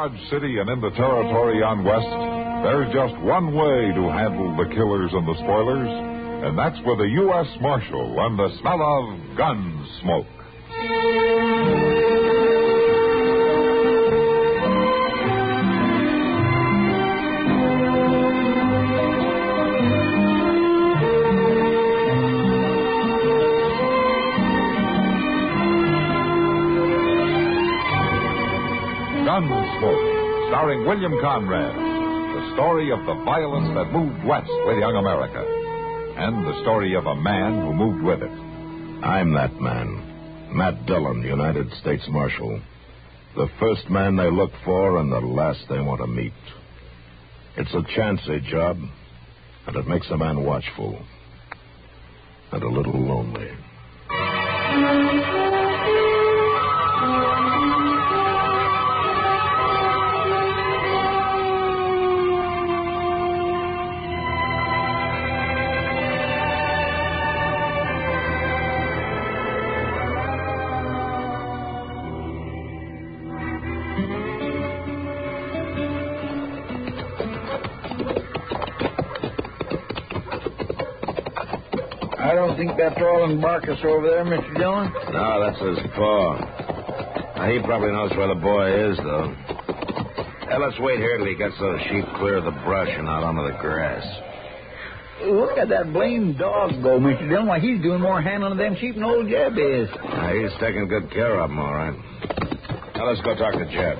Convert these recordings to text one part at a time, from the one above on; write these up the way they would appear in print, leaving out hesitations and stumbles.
Dodge City and in the territory on west, there's just one way to handle the killers and the spoilers, and that's with a U.S. Marshal and the smell of gun smoke. Gunsmoke, starring William Conrad, the story of the violence that moved west with young America, and the story of a man who moved with it. I'm that man, Matt Dillon, United States Marshal. The first man they look for and the last they want to meet. It's a chancy job, and it makes a man watchful and a little lonely. I don't think that's Orland Marcus over there, Mr. Dillon. No, that's his pa. Now, he probably knows where the boy is, though. Let's wait here till he gets those sheep clear of the brush and out onto the grass. Look at that blamed dog go, Mr. Dillon. Why, he's doing more handling of them sheep than old Jeb is. He's taking good care of them, all right. Now, let's go talk to Jeb.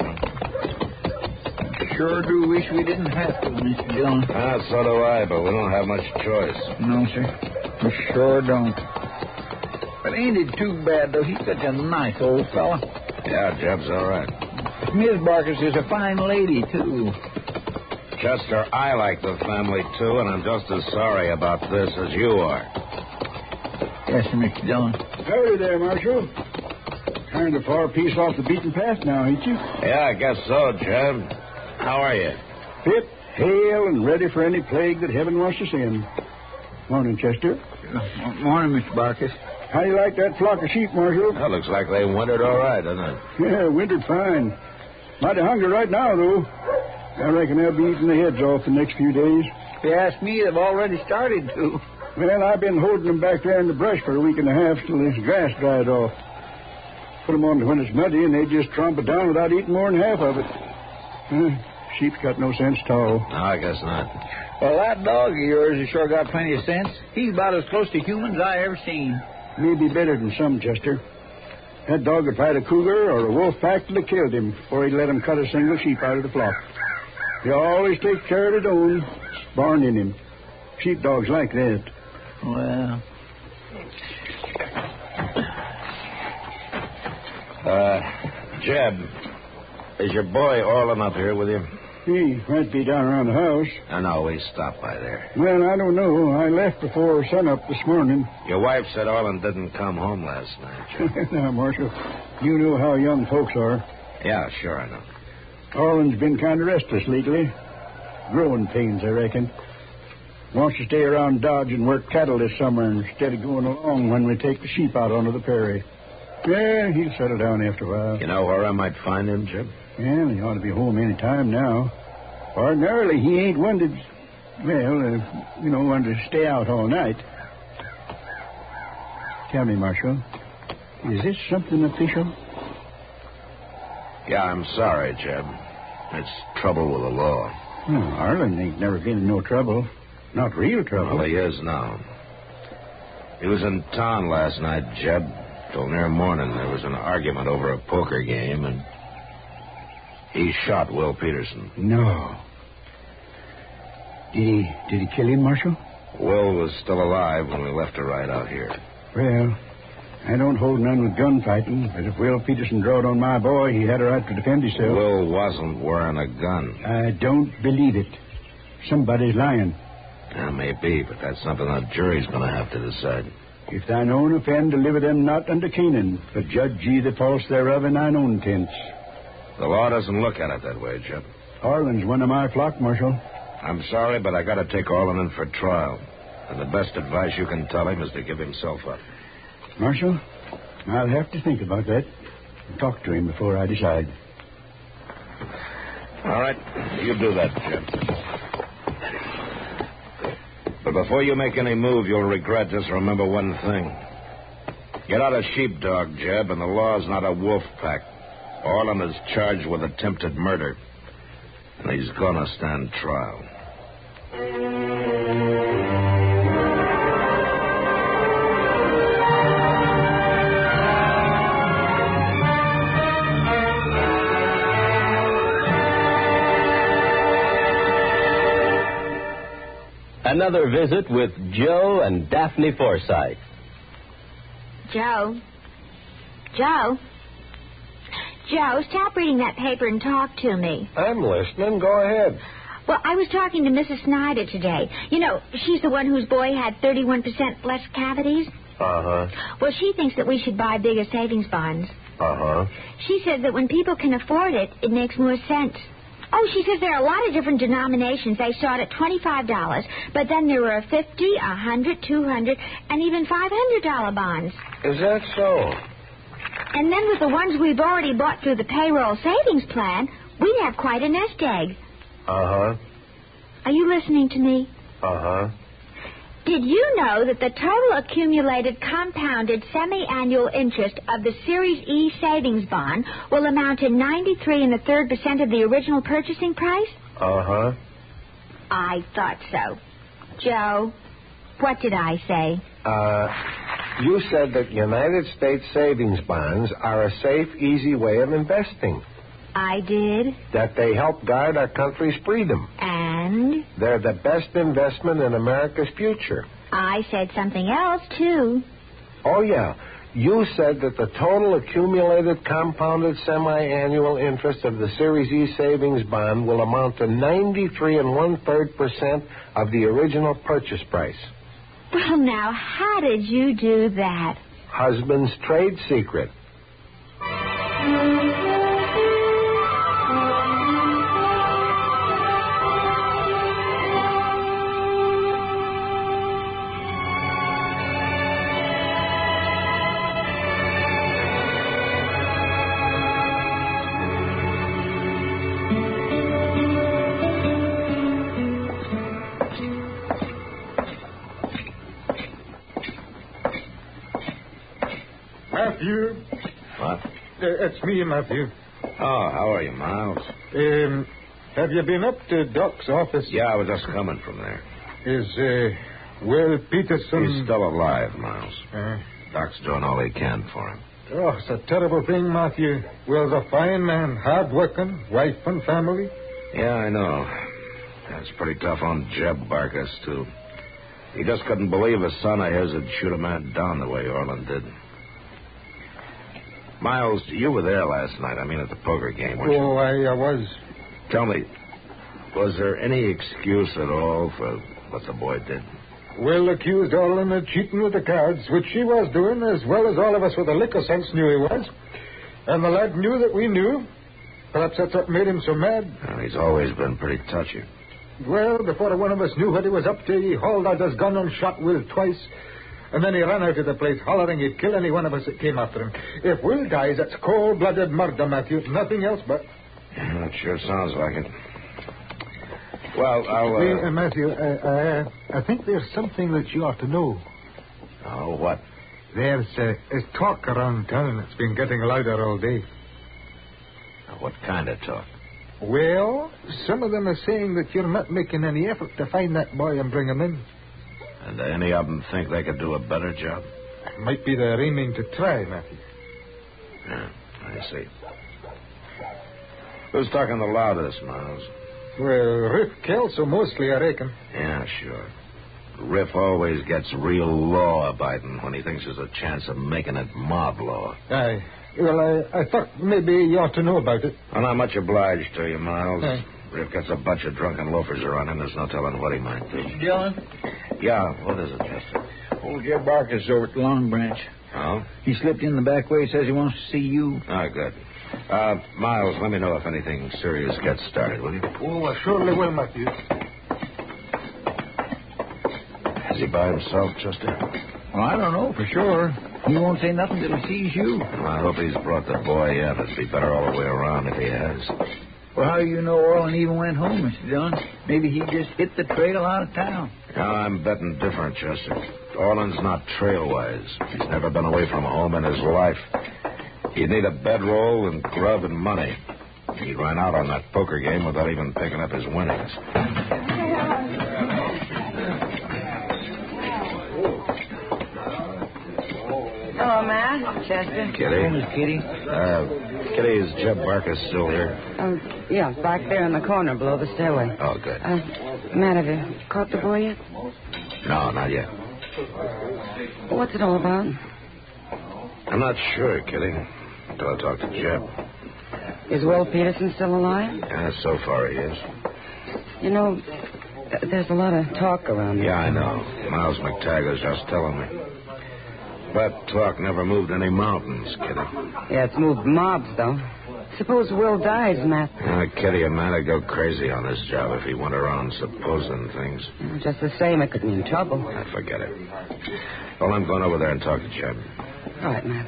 Sure do wish we didn't have to, Mr. Dillon. So do I, but we don't have much choice. No, sir. We sure don't. But ain't it too bad, though? He's such a nice old fella. Yeah, Jeb's all right. Miss Marcus is a fine lady, too. Chester, I like the family, too, and I'm just as sorry about this as you are. Yes, sir, Mr. Dillon. Howdy there, Marshal. Kind of far piece off the beaten path now, ain't you? Yeah, I guess so, Jeb. How are you? Fit, hale, and ready for any plague that heaven wants to send. Morning, Chester. Morning, Mr. Marcus. How do you like that flock of sheep, Marshal? That looks like they wintered all right, doesn't it? Yeah, wintered fine. Mighty hungry right now, though. I reckon they'll be eating their heads off the next few days. If you ask me, they've already started to. Well, I've been holding them back there in the brush for a week and a half till this grass dried off. Put them on when it's muddy, and they just tromp it down without eating more than half of it. Sheep's got no sense at all. No, I guess not. Well, that dog of yours has sure got plenty of sense. He's about as close to human as I ever seen. Maybe better than some, Chester. That dog would fight a cougar or a wolf pack till they killed him before he'd let him cut a single sheep out of the flock. He always takes care of his own. It's born in him. Sheepdogs like that. Well... Jeb, is your boy Orland up here with you? He might be down around the house. No, we stopped by there. Well, I don't know. I left before sunup this morning. Your wife said Orland didn't come home last night, Jeb. Now, Marshal, you know how young folks are. Yeah, sure I know. Orland's been kind of restless lately. Growing pains, I reckon. Wants to stay around Dodge and work cattle this summer instead of going along when we take the sheep out onto the prairie. Yeah, he'll settle down after a while. You know where I might find him, Jeb? Well, he ought to be home any time now. Ordinarily, he ain't one to, one to stay out all night. Tell me, Marshal, is this something official? Yeah, I'm sorry, Jeb. It's trouble with the law. Oh, Arlen ain't never been in no trouble. Not real trouble. Well, he is now. He was in town last night, Jeb. Till near morning, there was an argument over a poker game, and he shot Will Peterson. No. Did he kill him, Marshal? Will was still alive when we left to ride out here. Well, I don't hold none with gunfighting, but if Will Peterson drawed on my boy, he had a right to defend himself. Will wasn't wearing a gun. I don't believe it. Somebody's lying. Yeah, maybe, but that's something the jury's going to have to decide. If thine own offend, deliver them not unto Canaan, but judge ye the false thereof in thine own tents. The law doesn't look at it that way, Jeb. Arlen's one of my flock, Marshal. I'm sorry, but I got to take Orland in for trial. And the best advice you can tell him is to give himself up. Marshal, I'll have to think about that and talk to him before I decide. All right, you do that, Jeb. But before you make any move, you'll regret this. Remember one thing. You're not a sheepdog, Jeb, and the law's not a wolf pack. Orland is charged with attempted murder, and he's gonna stand trial. Another visit with Joe and Daphne Forsythe. Joe, stop reading that paper and talk to me. I'm listening. Go ahead. Well, I was talking to Mrs. Snyder today. You know, she's the one whose boy had 31% less cavities. Uh-huh. Well, she thinks that we should buy bigger savings bonds. Uh-huh. She says that when people can afford it, it makes more sense. Oh, she says there are a lot of different denominations. They start at $25, but then there are $50, $100, $200, and even $500 bonds. Is that so? And then with the ones we've already bought through the payroll savings plan, we have quite a nest egg. Uh-huh. Are you listening to me? Uh-huh. Did you know that the total accumulated compounded semi-annual interest of the Series E savings bond will amount to 93 1/3% of the original purchasing price? Uh-huh. I thought so. Joe, what did I say? You said that United States savings bonds are a safe, easy way of investing. I did. That they help guard our country's freedom. And? They're the best investment in America's future. I said something else, too. Oh, yeah. You said that the total accumulated compounded semi-annual interest of the Series E savings bond will amount to 93 1/3% of the original purchase price. Well, now, how did you do that? Husband's trade secret. Matthew? What? It's me, Matthew. Oh, how are you, Miles? Have you been up to Doc's office? Yeah, I was just coming from there. Is, Will Peterson... He's still alive, Miles. Doc's doing all he can for him. Oh, it's a terrible thing, Matthew. Will's a fine man, hard-working, wife and family. Yeah, I know. That's pretty tough on Jeb Barkus, too. He just couldn't believe a son of his would shoot a man down the way Orland did. Miles, you were there last night. I mean, at the poker game, weren't you? Oh, I was. Tell me, was there any excuse at all for what the boy did? Will accused Orland of cheating with the cards, which she was doing, as well as all of us with the liquor sense knew he was. And the lad knew that we knew. Perhaps that's what made him so mad. Well, he's always been pretty touchy. Well, before one of us knew what he was up to, he hauled out his gun and shot Will twice. And then he ran out of the place, hollering he'd kill any one of us that came after him. If Will dies, that's cold-blooded murder, Matthew. Nothing else but... Yeah, it sure sounds like it. Well, I'll... Matthew, I think there's something that you ought to know. Oh, what? There's talk around town that's been getting louder all day. What kind of talk? Well, some of them are saying that you're not making any effort to find that boy and bring him in. And any of them think they could do a better job? Might be they're aiming to try, Matthew. Yeah, I see. Who's talking the loudest, Miles? Well, Riff Kelso mostly, I reckon. Yeah, sure. Riff always gets real law-abiding when he thinks there's a chance of making it mob law. Aye. Well, I thought maybe you ought to know about it. I'm not much obliged to you, Miles. Aye. Riff gets a bunch of drunken loafers around him. There's no telling what he might do. Dillon? Yeah, what is it, Chester? Old Jeb Barkus over at the Long Branch. Oh? He slipped in the back way, says he wants to see you. Oh, good. Miles, let me know if anything serious gets started, will you? Oh, I surely will, Matthew. Is he by himself, Chester? Well, I don't know for sure. He won't say nothing till he sees you. Well, I hope he's brought the boy in. It'd be better all the way around if he has. Well, how do you know Orland even went home, Mr. Dillon? Maybe he just hit the trail out of town. I'm betting different, Chester. Orland's not trail-wise. He's never been away from home in his life. He'd need a bedroll and grub and money. He ran out on that poker game without even picking up his winnings. Hello, Matt. Chester. Kitty. Home is Kitty. Kitty, is Jeb Barker still here? Yeah, back there in the corner below the stairway. Oh, good. Matt, have you caught the boy yet? No, not yet. What's it all about? I'm not sure, Kitty. Until I talk to Jeb. Is Will Peterson still alive? Yeah, so far he is. You know, there's a lot of talk around here. Yeah, I know. Miles McTaggart's just telling me. But talk never moved any mountains, Kitty. Yeah, it's moved mobs, though. Suppose Will dies, Matt. Kitty, a man would go crazy on this job if he went around supposing things. Just the same, it could mean trouble. Forget it. Well, I'm going over there and talk to Jeb. All right, Matt.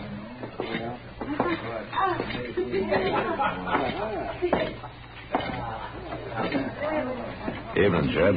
Evening, Jeb.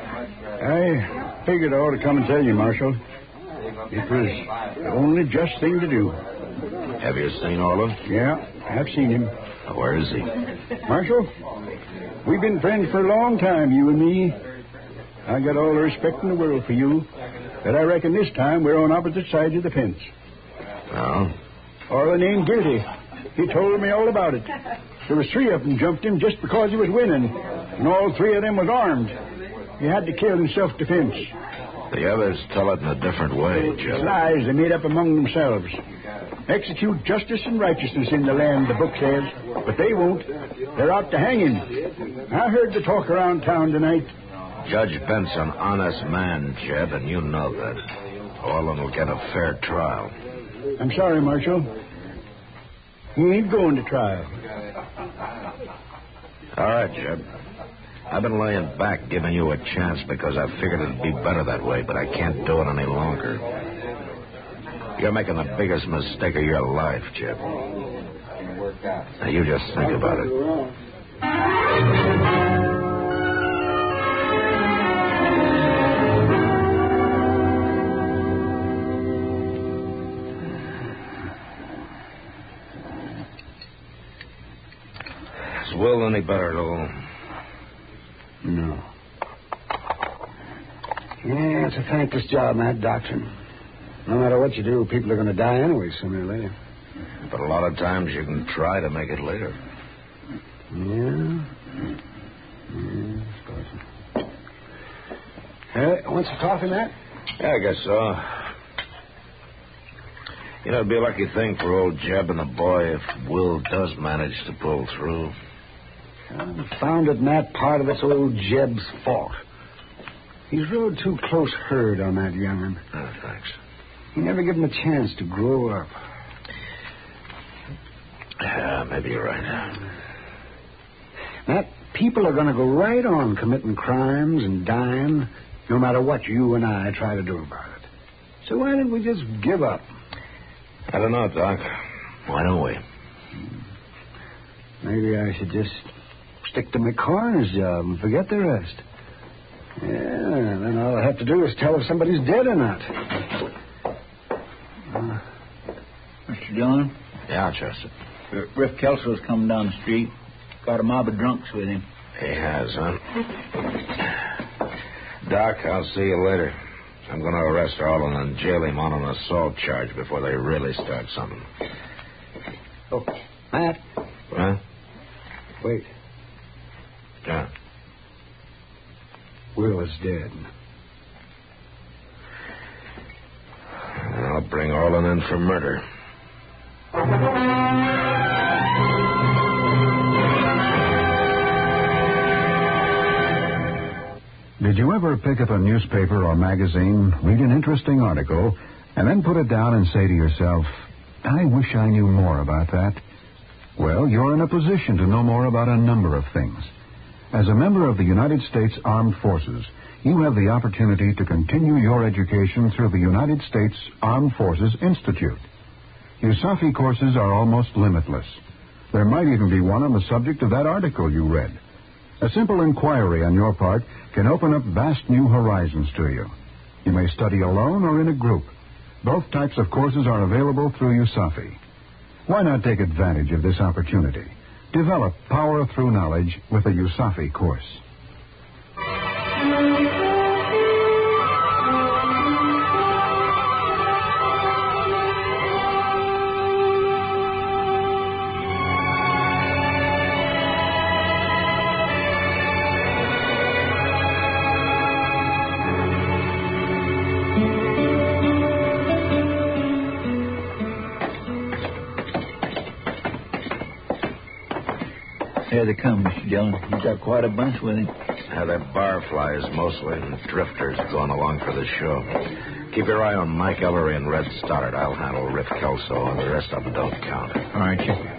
I figured I ought to come and tell you, Marshal. It was the only just thing to do. Have you seen Orland? Yeah, I've seen him. Where is he? Marshal, we've been friends for a long time, you and me. I got all the respect in the world for you, but I reckon this time we're on opposite sides of the fence. Oh? Orland ain't guilty. He told me all about it. There was 3 of them jumped him just because he was winning, and all 3 of them was armed. He had to kill in self-defense. The others tell it in a different way, Jeb. Lies they made up among themselves. Execute justice and righteousness in the land, the book says, but they won't. They're out to hang him. I heard the talk around town tonight. Judge Bent's an honest man, Jeb, and you know that. Orland will get a fair trial. I'm sorry, Marshal. He ain't going to trial. All right, Jeb. I've been laying back giving you a chance because I figured it'd be better that way, but I can't do it any longer. You're making the biggest mistake of your life, Jeb. Now, you just think about it. Is Will any better at all? No. Yeah, it's a thankless job, Matt, doctor. No matter what you do, people are going to die anyway sooner or later. But a lot of times you can try to make it later. Yeah, I suppose so. Hey, want some coffee, Matt? Yeah, I guess so. You know, it'd be a lucky thing for old Jeb and the boy if Will does manage to pull through. Found it, Matt. Part of it's old Jeb's fault. He's rode too close herd on that young'un. Oh, thanks. He never gave him a chance to grow up. Yeah, maybe you're right. Matt, people are going to go right on committing crimes and dying, no matter what you and I try to do about it. So why don't we just give up? I don't know, Doc. Why don't we? Maybe I should just stick to my coroner's job and forget the rest. Yeah, then all I have to do is tell if somebody's dead or not. Mr. Dillon? Yeah, Chester. Riff Kelso's coming down the street. Got a mob of drunks with him. He has, huh? Doc, I'll see you later. I'm going to arrest Orland and jail him on an assault charge before they really start something. Oh, Matt. Huh? Wait. Yeah. Will is dead. I'll bring Orland in for murder. Did you ever pick up a newspaper or magazine, read an interesting article, and then put it down and say to yourself, I wish I knew more about that? Well, you're in a position to know more about a number of things. As a member of the United States Armed Forces, you have the opportunity to continue your education through the United States Armed Forces Institute. USAFI courses are almost limitless. There might even be one on the subject of that article you read. A simple inquiry on your part can open up vast new horizons to you. You may study alone or in a group. Both types of courses are available through USAFI. Why not take advantage of this opportunity? Develop power through knowledge with a USAFI course. Here they come, Mr. Dillon. He's got quite a bunch with him. They're barflies mostly and drifters going along for the show. Keep your eye on Mike Ellery and Red Stoddard. I'll handle Riff Kelso, and the rest of them don't count. All right, Chief.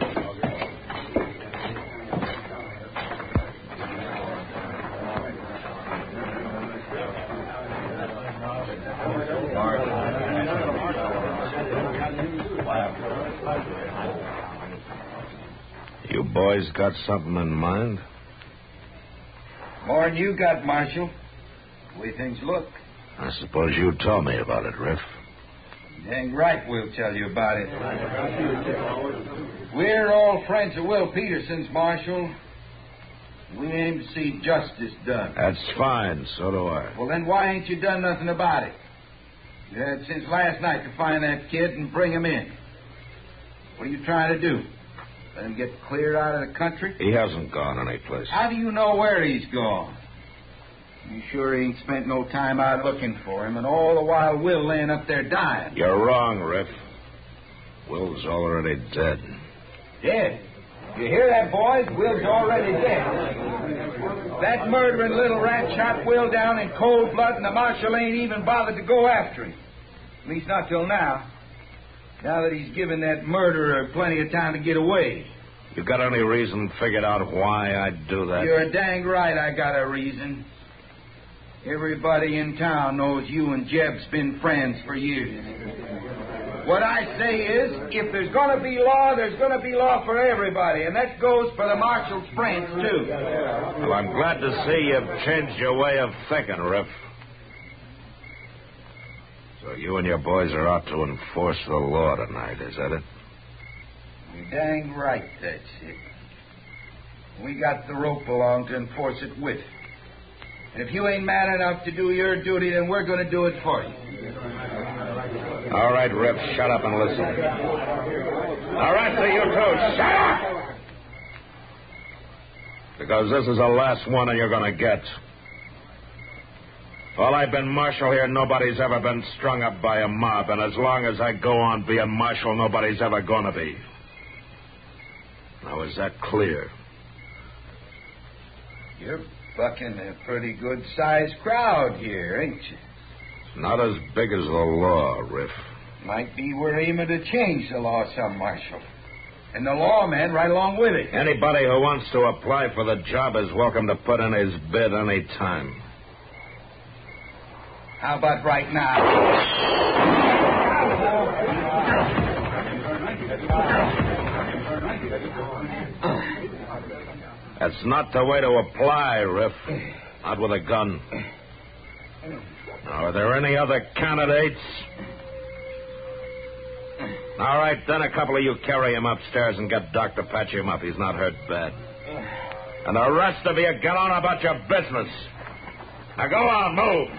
You boys got something in mind? More'n you got, Marshal. The way things look. I suppose you told me about it, Riff. Dang right we'll tell you about it. We're all friends of Will Peterson's, Marshal. We aim to see justice done. That's fine. So do I. Well, then why ain't you done nothing about it? You had since last night to find that kid and bring him in. What are you trying to do? Let him get cleared out of the country? He hasn't gone anyplace. How do you know where he's gone? You sure he ain't spent no time out looking for him, and all the while Will laying up there dying? You're wrong, Riff. Will's already dead. Dead? You hear that, boys? Will's already dead. That murdering little rat shot Will down in cold blood, and the marshal ain't even bothered to go after him. At least not till now. Now that he's given that murderer plenty of time to get away. You got any reason figured out why I'd do that? You're dang right I got a reason. Everybody in town knows you and Jeb's been friends for years. What I say is, if there's going to be law, there's going to be law for everybody, and that goes for the marshal's friends, too. Well, I'm glad to see you've changed your way of thinking, Riff. So you and your boys are out to enforce the law tonight, is that it? You're dang right, that's it. We got the rope along to enforce it with. And if you ain't man enough to do your duty, then we're going to do it for you. All right, Riff, shut up and listen. All right, so you two, shut up! Because this is the last one you're going to get. While I've been marshal here, nobody's ever been strung up by a mob, and as long as I go on being marshal, nobody's ever going to be. Now, is that clear? You're bucking a pretty good-sized crowd here, ain't you? It's not as big as the law, Riff. Might be we're aiming to change the law some, Marshal. And the lawman right along with it. Anybody who wants to apply for the job is welcome to put in his bid any time. How about right now? That's not the way to apply, Riff. Not with a gun. Now, are there any other candidates? All right, then a couple of you carry him upstairs and get Doc to patch him up. He's not hurt bad. And the rest of you get on about your business. Now, go on, move.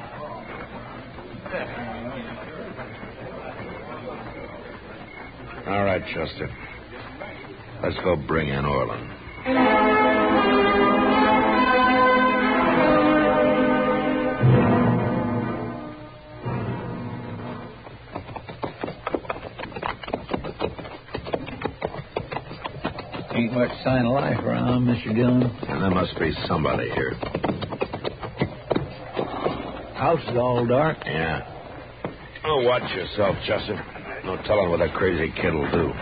All right, Chester. Let's go bring in Orland. Ain't much sign of life around, Mr. Dillon. And there must be somebody here. House is all dark. Yeah. Oh, watch yourself, Chester. No telling what that crazy kid will do.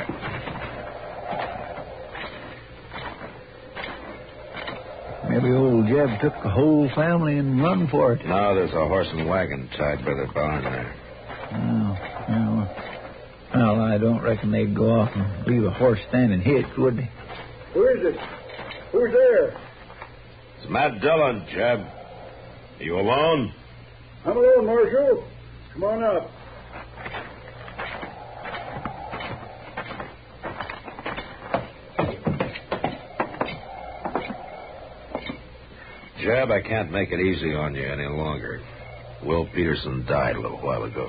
Maybe old Jeb took the whole family and run for it. No, there's a horse and wagon tied by the barn there. Well, I I don't reckon they'd go off and leave a horse standing hitched, would they? Who is it? Who's there? It's Matt Dillon, Jeb. Are you alone? I'm alone, Marshal. Come on up. Jeb, I can't make it easy on you any longer. Will Peterson died a little while ago.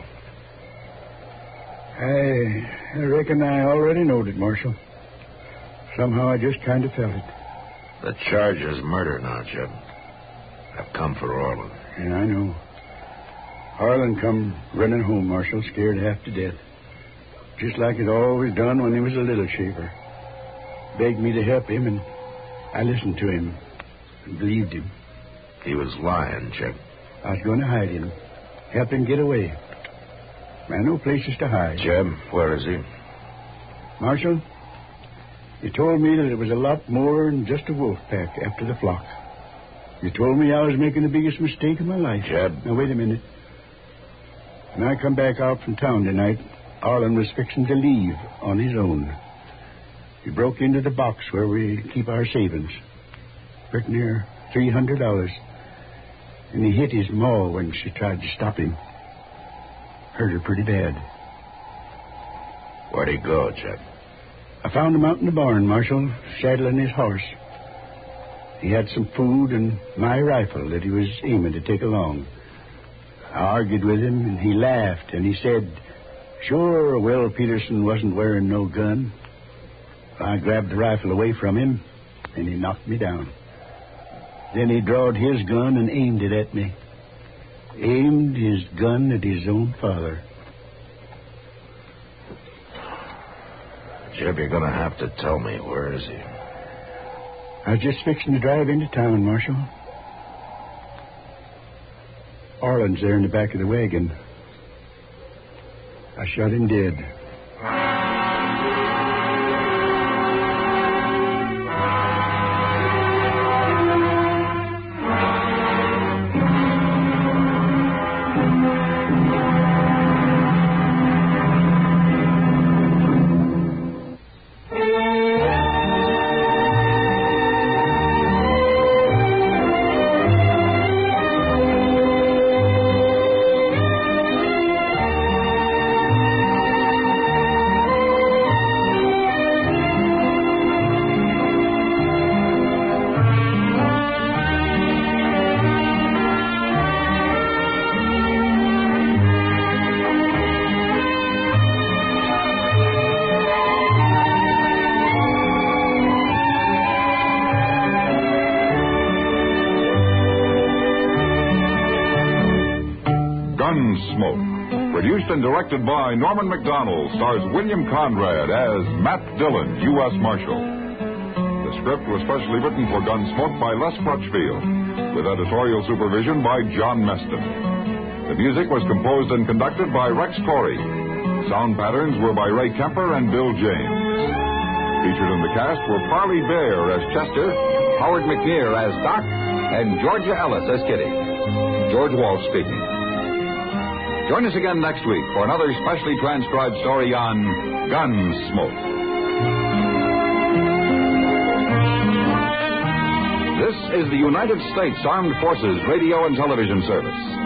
I reckon I already knowed it, Marshal. Somehow I just kind of felt it. The charge is murder now, Jeb. I've come for Orland. Yeah, I know. Harlan come running home, Marshal, scared half to death. Just like it always done when he was a little shaver. Begged me to help him, and I listened to him and believed him. He was lying, Jeb. I was going to hide him, help him get away. I know places to hide. Jeb, where is he? Marshal, he told me that it was a lot more than just a wolf pack after the flock. He told me I was making the biggest mistake of my life. Jeb. Now, wait a minute. When I come back out from town tonight, Arlen was fixing to leave on his own. He broke into the box where we keep our savings. Pretty near $300. And he hit his maw when she tried to stop him. Hurt her pretty bad. Where'd he go, Jeb? I found him out in the barn, Marshal, saddling his horse. He had some food and my rifle that he was aiming to take along. I argued with him, and he laughed, and he said, sure, Will Peterson wasn't wearing no gun. I grabbed the rifle away from him, and he knocked me down. Then he drawed his gun and aimed it at me. Aimed his gun at his own father. Jeb, you're going to have to tell me. Where is he? I was just fixing to drive into town, Marshal. Arlen's there in the back of the wagon. I shot him dead. Gunsmoke. Produced and directed by Norman Macdonald, stars William Conrad as Matt Dillon, U.S. Marshal. The script was specially written for Gunsmoke by Les Crutchfield, with editorial supervision by John Meston. The music was composed and conducted by Rex Corey. Sound patterns were by Ray Kemper and Bill James. Featured in the cast were Parley Bear as Chester, Howard McNear as Doc, and Georgia Ellis as Kitty. George Walsh speaking. Join us again next week for another specially transcribed story on Gunsmoke. This is the United States Armed Forces Radio and Television Service.